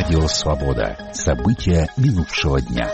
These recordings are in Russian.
Радио «Свобода». События минувшего дня.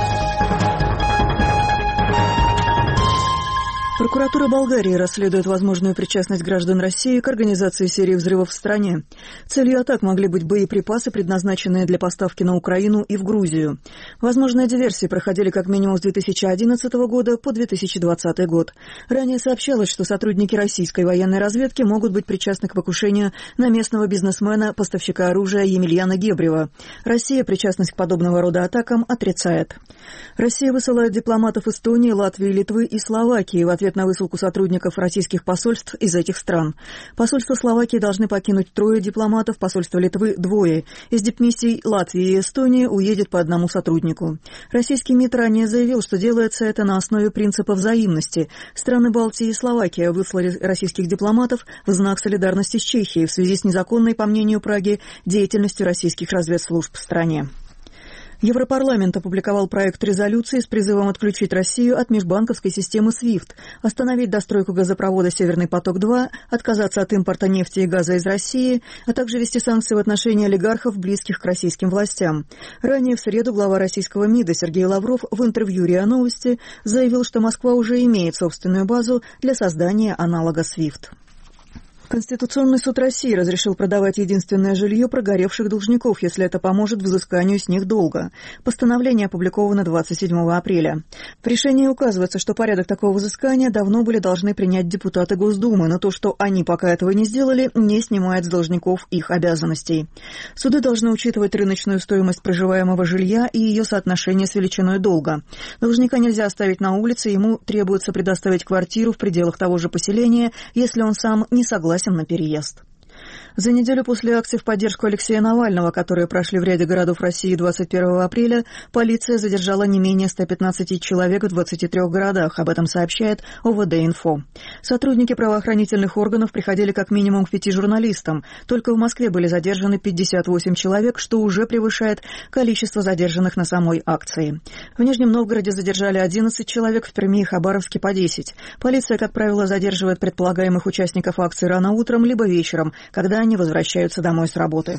Прокуратура Болгарии расследует возможную причастность граждан России к организации серии взрывов в стране. Целью атак могли быть боеприпасы, предназначенные для поставки на Украину и в Грузию. Возможные диверсии проходили как минимум с 2011 года по 2020 год. Ранее сообщалось, что сотрудники российской военной разведки могут быть причастны к покушению на местного бизнесмена, поставщика оружия Емельяна Гебрева. Россия причастность к подобного рода атакам отрицает. Россия высылает дипломатов Эстонии, Латвии, Литвы и Словакии в ответ на высылку сотрудников российских посольств из этих стран. Посольство Словакии должны покинуть 3 дипломатов, посольство Литвы – 2. Из дипмиссий Латвии и Эстонии уедет по 1 сотруднику. Российский МИД ранее заявил, что делается это на основе принципа взаимности. Страны Балтии и Словакия выслали российских дипломатов в знак солидарности с Чехией в связи с незаконной, по мнению Праги, деятельностью российских разведслужб в стране. Европарламент опубликовал проект резолюции с призывом отключить Россию от межбанковской системы SWIFT, остановить достройку газопровода «Северный поток-2», отказаться от импорта нефти и газа из России, а также ввести санкции в отношении олигархов, близких к российским властям. Ранее в среду глава российского МИДа Сергей Лавров в интервью РИА Новости заявил, что Москва уже имеет собственную базу для создания аналога SWIFT. Конституционный суд России разрешил продавать единственное жилье прогоревших должников, если это поможет взысканию с них долга. Постановление опубликовано 27 апреля. В решении указывается, что порядок такого взыскания давно были должны принять депутаты Госдумы, но то, что они пока этого не сделали, не снимает с должников их обязанностей. Суды должны учитывать рыночную стоимость проживаемого жилья и ее соотношение с величиной долга. Должника нельзя оставить на улице, ему требуется предоставить квартиру в пределах того же поселения, если он сам не согласен на переезд. За неделю после акций в поддержку Алексея Навального, которые прошли в ряде городов России 21 апреля, полиция задержала не менее 115 человек в 23 городах. Об этом сообщает ОВД-Инфо. Сотрудники правоохранительных органов приходили как минимум к 5 журналистам. Только в Москве были задержаны 58 человек, что уже превышает количество задержанных на самой акции. В Нижнем Новгороде задержали 11 человек, в Перми и Хабаровске по 10. Полиция, как правило, задерживает предполагаемых участников акции рано утром либо вечером, когда они возвращаются домой с работы.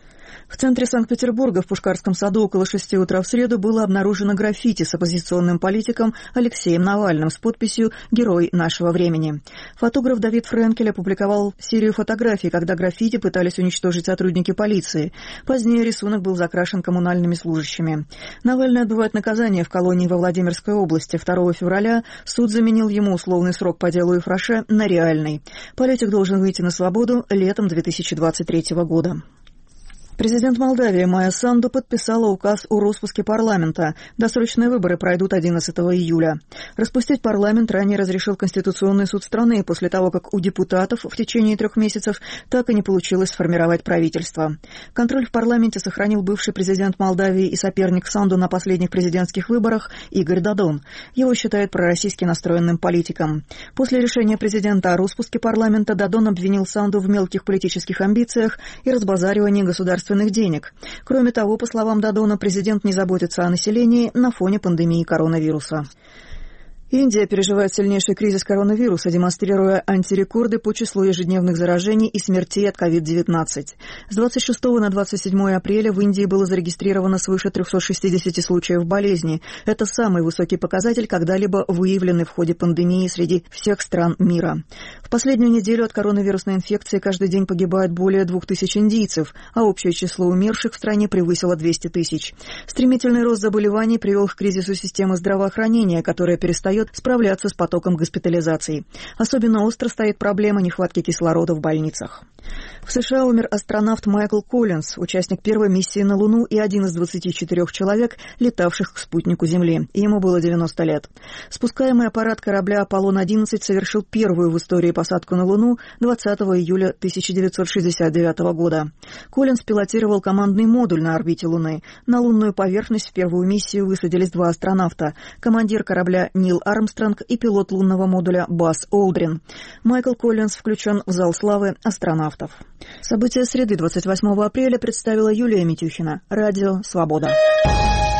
В центре Санкт-Петербурга в Пушкарском саду около 6 утра в среду было обнаружено граффити с оппозиционным политиком Алексеем Навальным с подписью «Герой нашего времени». Фотограф Давид Френкель опубликовал серию фотографий, когда граффити пытались уничтожить сотрудники полиции. Позднее рисунок был закрашен коммунальными служащими. Навальный отбывает наказание в колонии во Владимирской области. 2 февраля суд заменил ему условный срок по делу Ефраше на реальный. Политик должен выйти на свободу летом 2023 года. Президент Молдавии Майя Санду подписала указ о распуске парламента. Досрочные выборы пройдут 11 июля. Распустить парламент ранее разрешил Конституционный суд страны после того, как у депутатов в течение 3 месяцев так и не получилось сформировать правительство. Контроль в парламенте сохранил бывший президент Молдавии и соперник Санду на последних президентских выборах Игорь Додон. Его считают пророссийски настроенным политиком. После решения президента о распуске парламента Додон обвинил Санду в мелких политических амбициях и разбазаривании государственных денег. Кроме того, по словам Додона, президент не заботится о населении на фоне пандемии коронавируса. Индия переживает сильнейший кризис коронавируса, демонстрируя антирекорды по числу ежедневных заражений и смертей от COVID-19. С 26 на 27 апреля в Индии было зарегистрировано свыше 360 случаев болезни. Это самый высокий показатель, когда-либо выявленный в ходе пандемии среди всех стран мира. В последнюю неделю от коронавирусной инфекции каждый день погибает более 2000 индийцев, а общее число умерших в стране превысило 200 тысяч. Стремительный рост заболеваний привел к кризису системы здравоохранения, которая перестает справляться с потоком госпитализаций. Особенно остро стоит проблема нехватки кислорода в больницах. В США умер астронавт Майкл Коллинз, участник первой миссии на Луну и один из 24 человек, летавших к спутнику Земли. Ему было 90 лет. Спускаемый аппарат корабля «Аполлон-11» совершил первую в истории посадку на Луну 20 июля 1969 года. Коллинз пилотировал командный модуль на орбите Луны. На лунную поверхность в первую миссию высадились 2 астронавта – командир корабля Нил Армстронг и пилот лунного модуля Базз Олдрин. Майкл Коллинз включен в зал славы астронавтов. События среды 28 апреля представила Юлия Митюхина. Радио «Свобода».